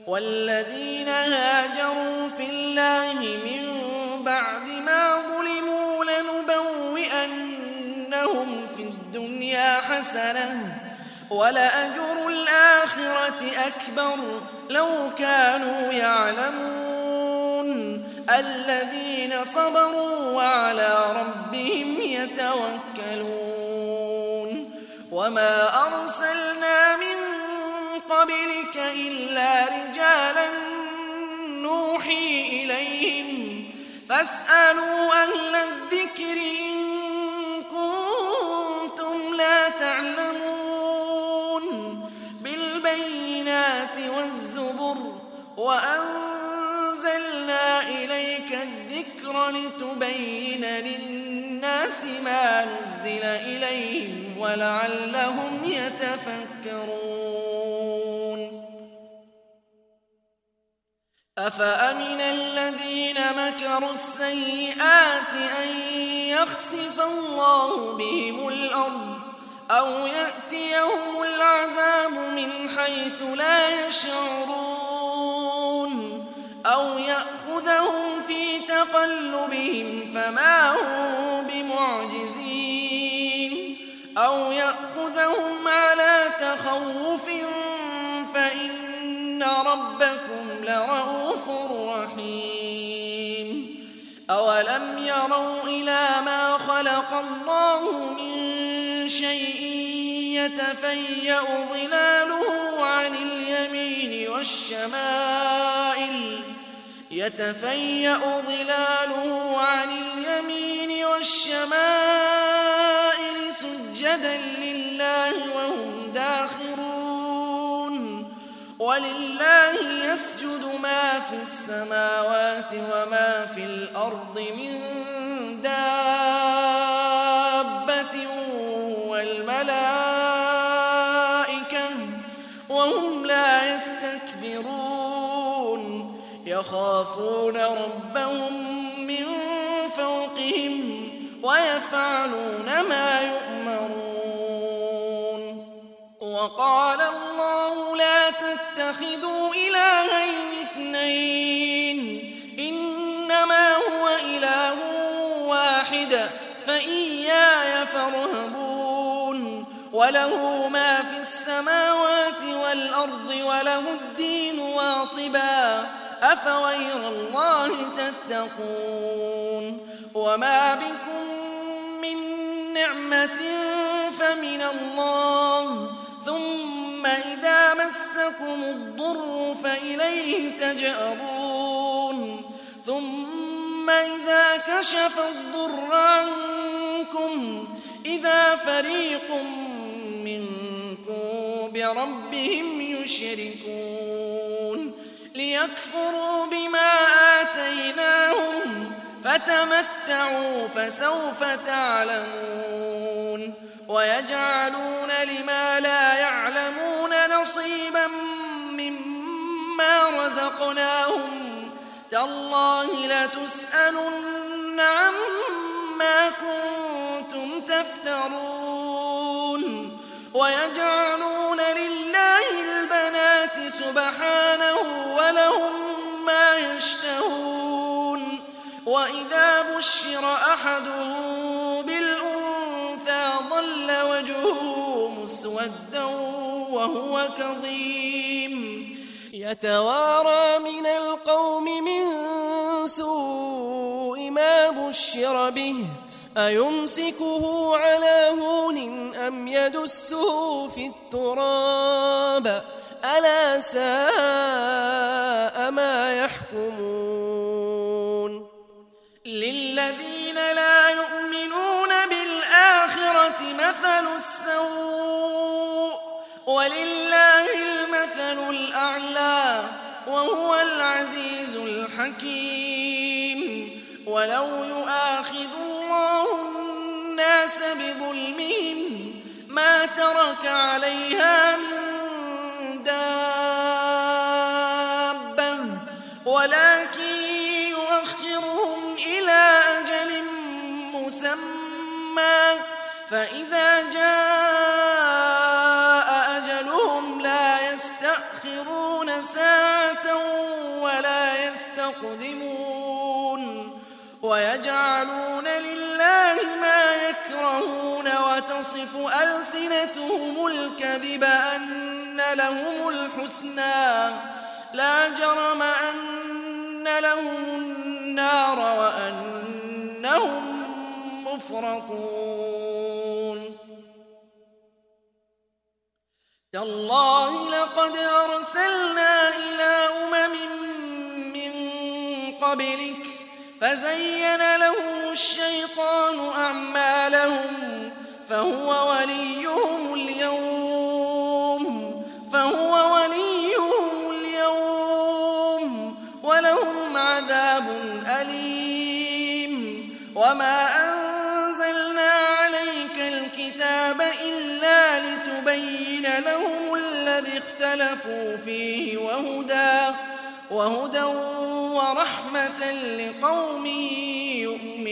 والذين هاجروا في الله من بعد ما ظلموا لنبوئنهم في الدنيا حسنة ولأجر الآخرة أكبر لو كانوا يعلمون الذين صبروا وعلى ربهم يتوكلون وما أرسلنا من قبلك إلا رجالا نوحي إليهم فاسألوا أهل الذكر إن كنتم لا تعلمون بالبينات والزبر وأنزلنا إليك الذكر لتبين للناس ما نزل إليهم ولعلهم يتفكرون أفأمن الذين مكروا السيئات أن يخسف الله بهم الأرض أو يأتيهم العذاب من حيث لا يشعرون أو يأخذهم في تقلبهم فما هم بمعجزين أو يأخذهم على تخوف فإن ربكم لرءوف رحيم أولم يروا إلى ما خلق الله من شيء يتفيأ ظلاله عن اليمين والشمائل سجدا لله وهم داخرون ولله يسجد ما في السماوات وما في الأرض من دابة والملائكة وهم لا يستكبرون يخافون ربهم من فوقهم ويفعلون ما يؤمرون وقال الله لا تتخذوا إلهين اثنين إنما هو إله واحد فإياي فارهبون وله ما في السماوات والأرض وله الدين واصبا أفغير الله تتقون وما بكم من نعمة فمن الله ثم إذا مسكم الضر فإليه تجأرون ثم إذا كشف الضر عنكم إذا فريق منكم بربهم يشركون ليكفروا بما آتيناهم فتمتعوا فسوف تعلمون ويجعلون لما لا يعلمون نصيبا مما رزقناهم تالله لتسألن عما كنتم تفترون ويجعلون لله البنات سبحانه ولهم ما يشتهون وإذا بشر أحدهم بالأنثى ظل وجهه مسودا وهو كظيم يتوارى من القوم من سوء ما بشر به أيمسكه على هون أم يدسه في التراب ألا ساء ما يحكمون للذين لا يؤمنون بالآخرة مثل السوء ولله المثل الأعلى وهو العزيز الحكيم ولو يؤاخذ الله الناس بظلمهم ما ترك عليها من دابة ولكن يؤخرهم إلى أجل مسمى فإذا جاء أجلهم لا يستأخرون ساعة سَاعَةً وَلَا يَسْتَقْدِمُونَ وَيَجْعَلُونَ لِلَّهِ مَا يَكْرَهُونَ وَتَصِفُ أَلْسِنَتُهُمُ الْكَذِبَ أَنَّ لَهُمُ الْحُسْنَىٰ لَا جَرَمَ أَنَّ لَهُمُ النَّارَ وَأَنَّهُم مُّفْرَطُونَ تَاللَّهِ لَقَدْ أَرْسَلْنَا إِلَىٰ أُمَمٍ مِّن قَبْلِكَ فَزَيَّنَ لَهُمُ الشَّيْطَانُ أَعْمَالَهُمْ فَهُوَ وَلِيُّهُمُ الْيَوْمَ وَلَهُمْ عَذَابٌ أَلِيمٌ وَمَا أَنزَلْنَا عَلَيْكَ الْكِتَابَ إِلَّا لِتُبَيِّنَ لَهُمُ الَّذِي اخْتَلَفُوا فِيهِ وَهُدًى وَرَحْمَةً لِّقَوْمٍ يُؤْمِنُونَ